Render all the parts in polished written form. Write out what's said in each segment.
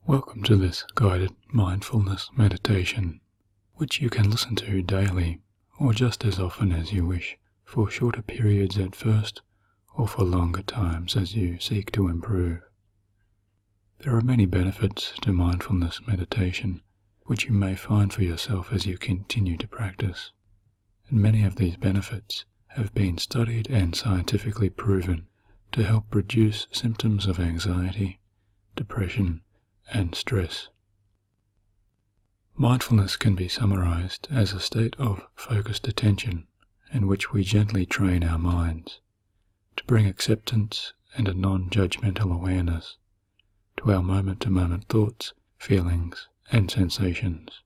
Welcome to this guided mindfulness meditation, which you can listen to daily or just as often as you wish, for shorter periods at first or for longer times as you seek to improve. There are many benefits to mindfulness meditation which you may find for yourself as you continue to practice, and many of these benefits have been studied and scientifically proven to help reduce symptoms of anxiety, depression, and stress. Mindfulness can be summarized as a state of focused attention in which we gently train our minds to bring acceptance and a non-judgmental awareness to our moment-to-moment thoughts, feelings, and sensations.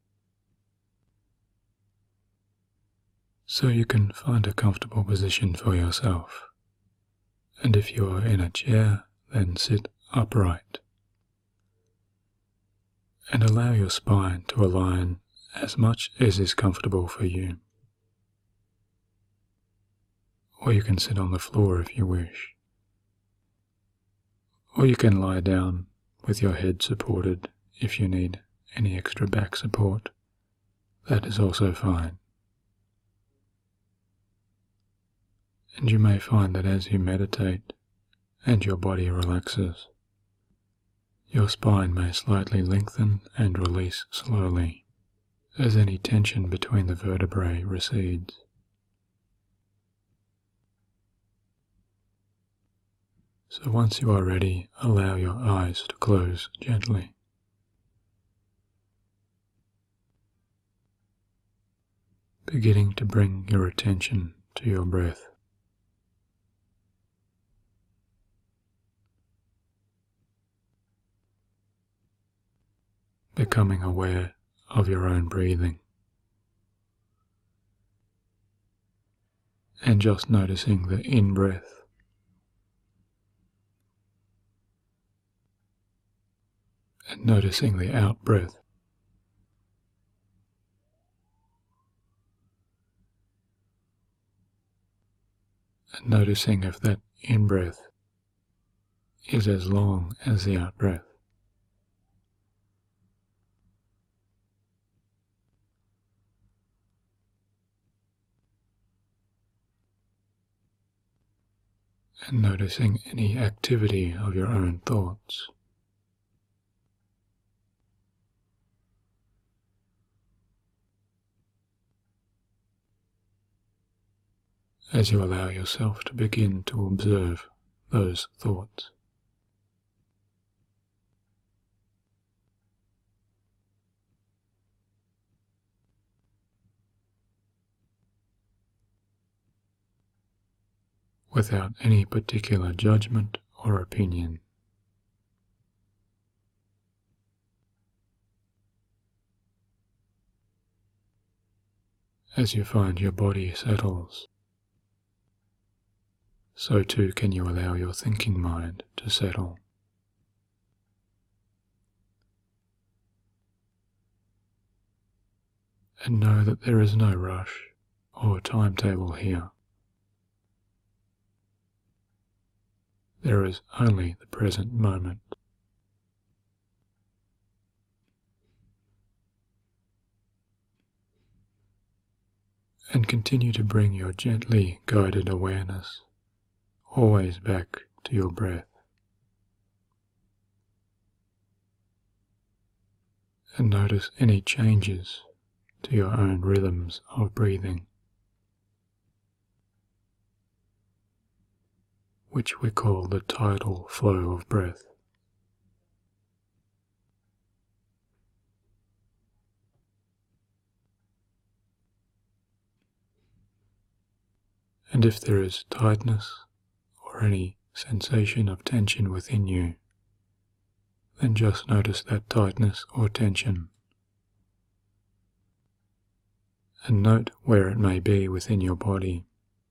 So you can find a comfortable position for yourself, and if you are in a chair, then sit upright and allow your spine to align as much as is comfortable for you. Or you can sit on the floor if you wish. Or you can lie down with your head supported if you need any extra back support. That is also fine. And you may find that as you meditate and your body relaxes, your spine may slightly lengthen and release slowly as any tension between the vertebrae recedes. So once you are ready, allow your eyes to close gently. Beginning to bring your attention to your breath. Becoming aware of your own breathing, and just noticing the in-breath and noticing the out-breath, and noticing if that in-breath is as long as the out-breath. And noticing any activity of your own thoughts. As you allow yourself to begin to observe those thoughts. Without any particular judgment or opinion. As you find your body settles, so too can you allow your thinking mind to settle. And know that there is no rush or timetable here. There is only the present moment. And continue to bring your gently guided awareness always back to your breath. And notice any changes to your own rhythms of breathing, which we call the tidal flow of breath. And if there is tightness or any sensation of tension within you, then just notice that tightness or tension, and note where it may be within your body.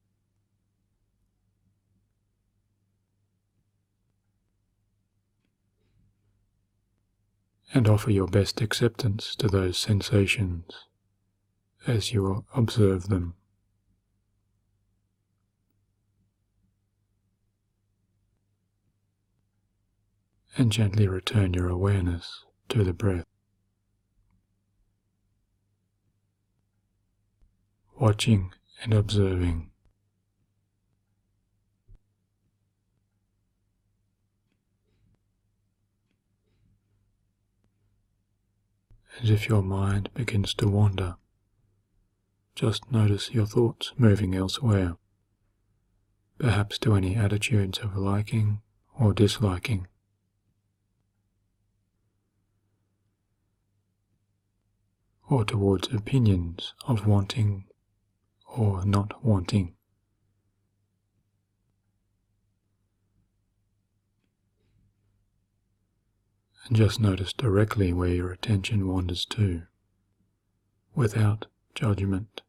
And offer your best acceptance to those sensations as you observe them. and gently return your awareness to the breath, watching and observing. And if your mind begins to wander, just notice your thoughts moving elsewhere, perhaps to any attitudes of liking or disliking, or towards opinions of wanting or not wanting. And just notice directly where your attention wanders to, without judgment,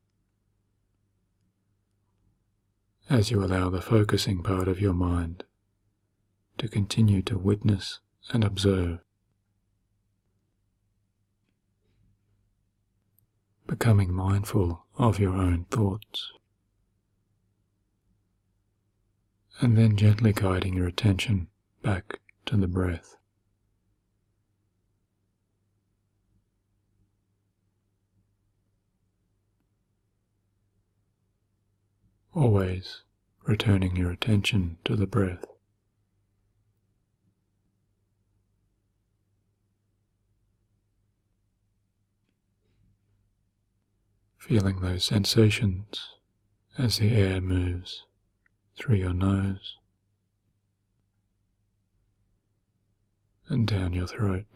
as you allow the focusing part of your mind to continue to witness and observe, becoming mindful of your own thoughts, and then gently guiding your attention back to the breath. Always returning your attention to the breath. Feeling those sensations as the air moves through your nose and down your throat.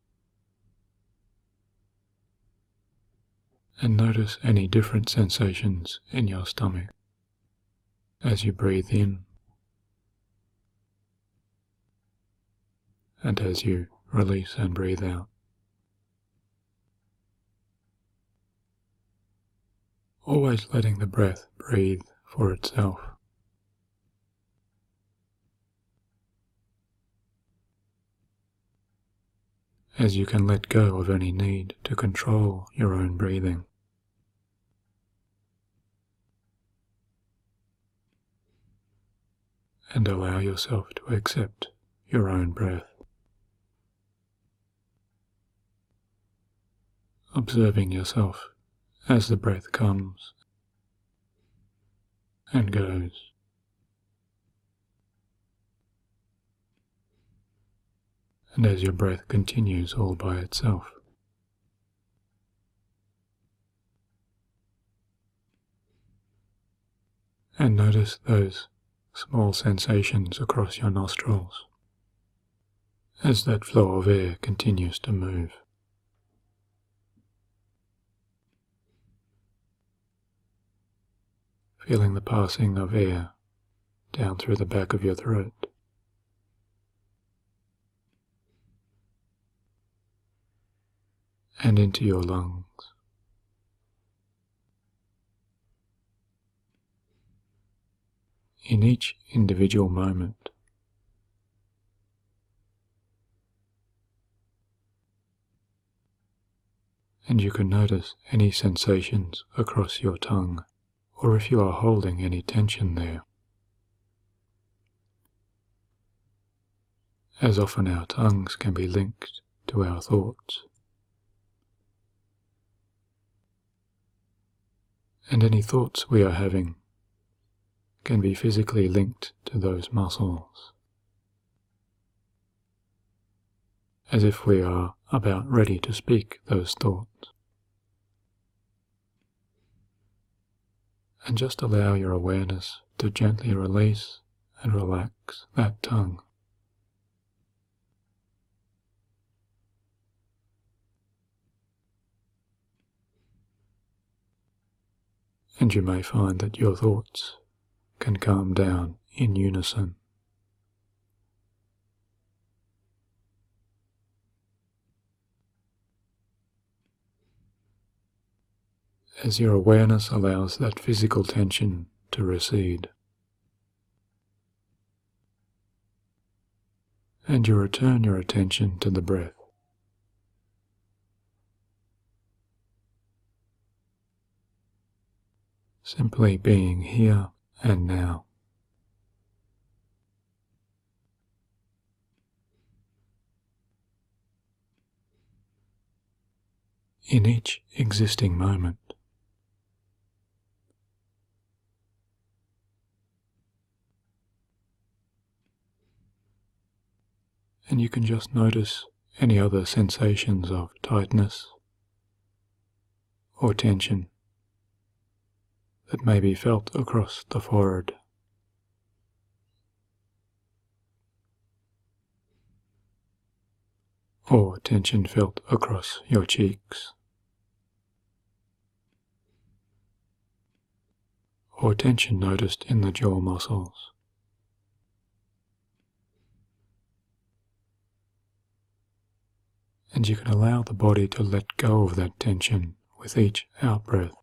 And notice any different sensations in your stomach as you breathe in and as you release and breathe out. Always letting the breath breathe for itself. As you can let go of any need to control your own breathing. And allow yourself to accept your own breath. Observing yourself as the breath comes and goes. And as your breath continues all by itself. And notice those small sensations across your nostrils as that flow of air continues to move. Feeling the passing of air down through the back of your throat. And into your lungs. In each individual moment, and you can notice any sensations across your tongue, or if you are holding any tension there. As often our tongues can be linked to our thoughts. And any thoughts we are having can be physically linked to those muscles, as if we are about ready to speak those thoughts. And just allow your awareness to gently release and relax that tongue. And you may find that your thoughts can calm down in unison. As your awareness allows that physical tension to recede. And you return your attention to the breath. Simply being here and now. in each existing moment. And you can just notice any other sensations of tightness or tension that may be felt across the forehead. Or tension felt across your cheeks. Or tension noticed in the jaw muscles. And you can allow the body to let go of that tension with each out-breath,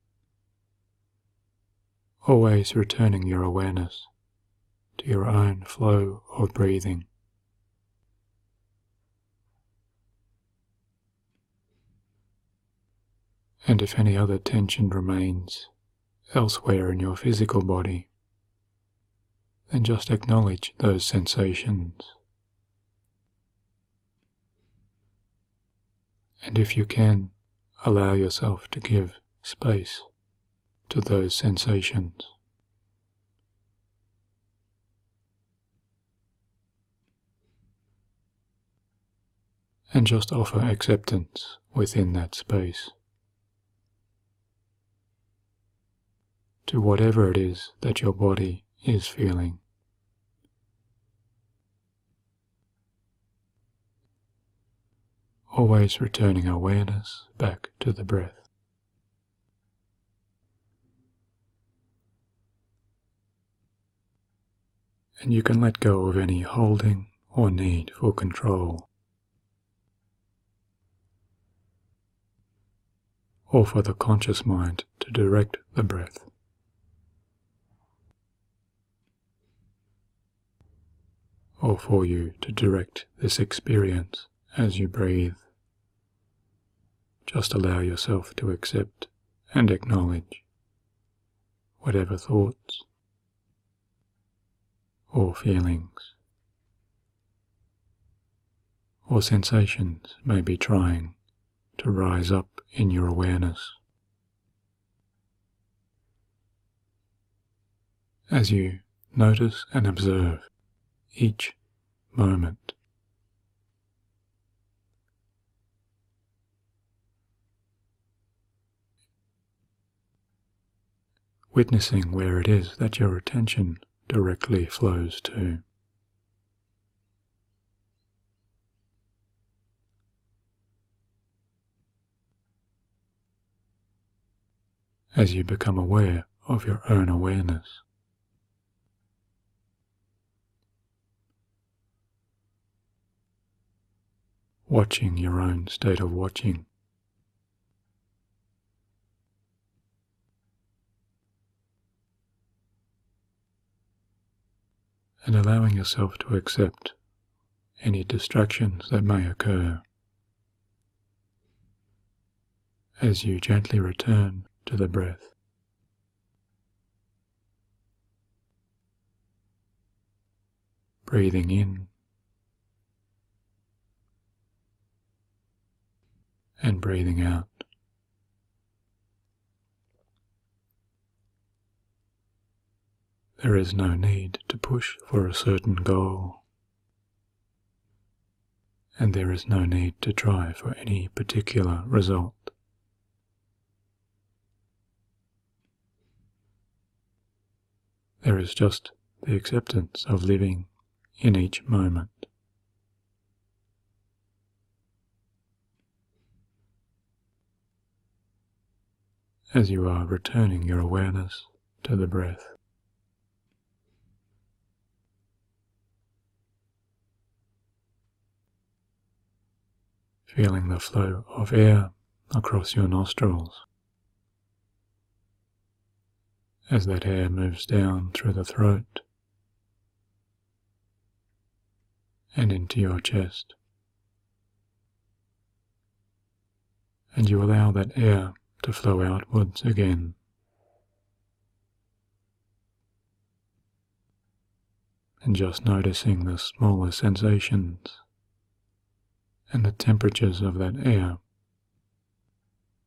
always returning your awareness to your own flow of breathing. And if any other tension remains elsewhere in your physical body, then just acknowledge those sensations. And if you can, allow yourself to give space to those sensations. And just offer acceptance within that space to whatever it is that your body is feeling. Always returning awareness back to the breath. And you can let go of any holding or need for control, or for the conscious mind to direct the breath. Or for you to direct this experience as you breathe. Just allow yourself to accept and acknowledge whatever thoughts or feelings or sensations may be trying to rise up in your awareness. As you notice and observe each moment, witnessing where it is that your attention directly flows to. As you become aware of your own awareness, watching your own state of watching, and allowing yourself to accept any distractions that may occur as you gently return to the breath. Breathing in and breathing out. There is no need to push for a certain goal, and there is no need to try for any particular result. There is just the acceptance of living in each moment. As you are returning your awareness to the breath. Feeling the flow of air across your nostrils as that air moves down through the throat and into your chest. And you allow that air to flow outwards again. And just noticing the smaller sensations and the temperatures of that air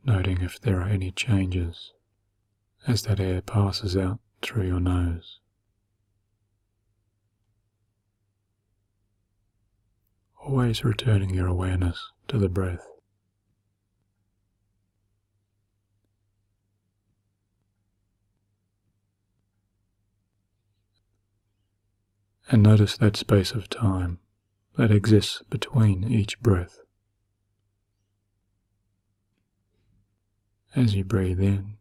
noting if there are any changes as that air passes out through your nose. Always returning your awareness to the breath. And notice that space of time that exists between each breath. As you breathe in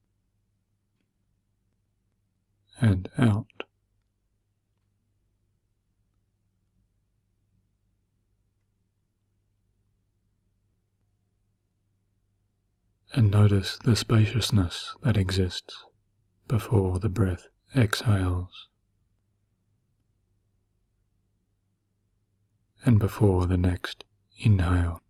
and out. And notice the spaciousness that exists before the breath exhales and before the next inhale.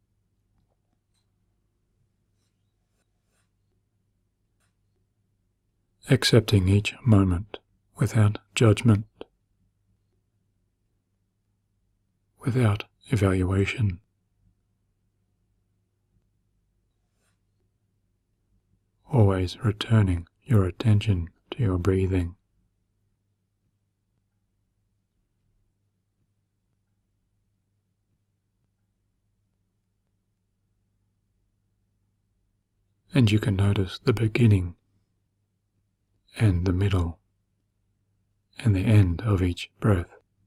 Accepting each moment without judgment, without evaluation. Always returning your attention to your breathing. And you can notice the beginning and the middle and the end of each breath.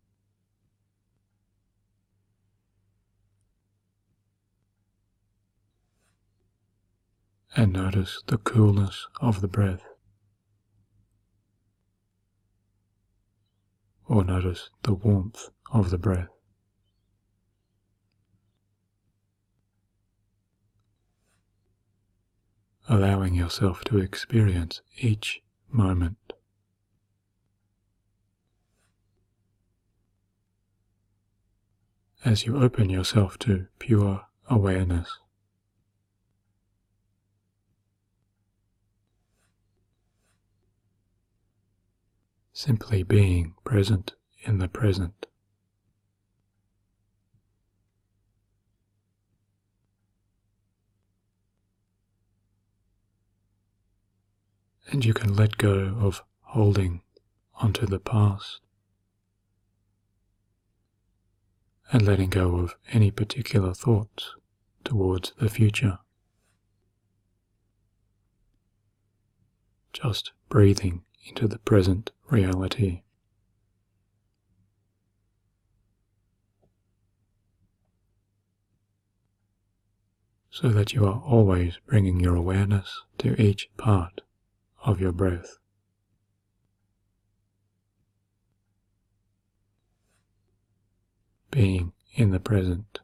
And notice the coolness of the breath. Or notice the warmth of the breath. Allowing yourself to experience each moment. As you open yourself to pure awareness. Simply being present in the present. And you can let go of holding onto the past and letting go of any particular thoughts towards the future. Just breathing into the present reality. So that you are always bringing your awareness to each part of your breath. Being in the present.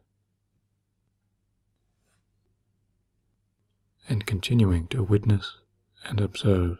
And continuing to witness and observe.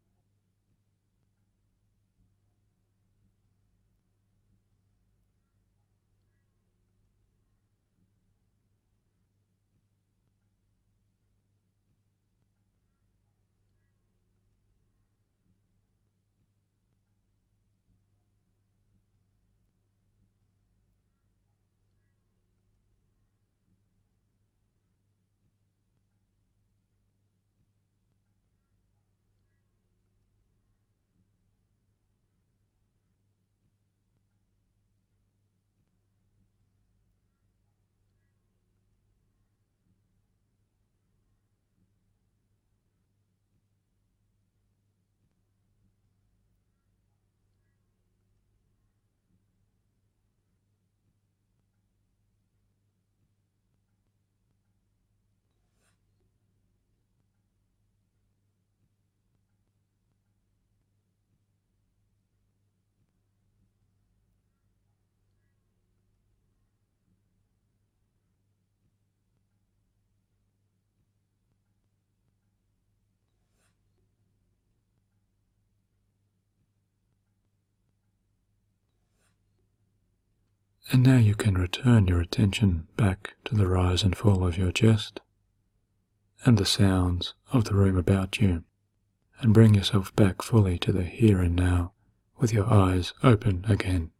And now you can return your attention back to the rise and fall of your chest and the sounds of the room about you, and bring yourself back fully to the here and now with your eyes open again.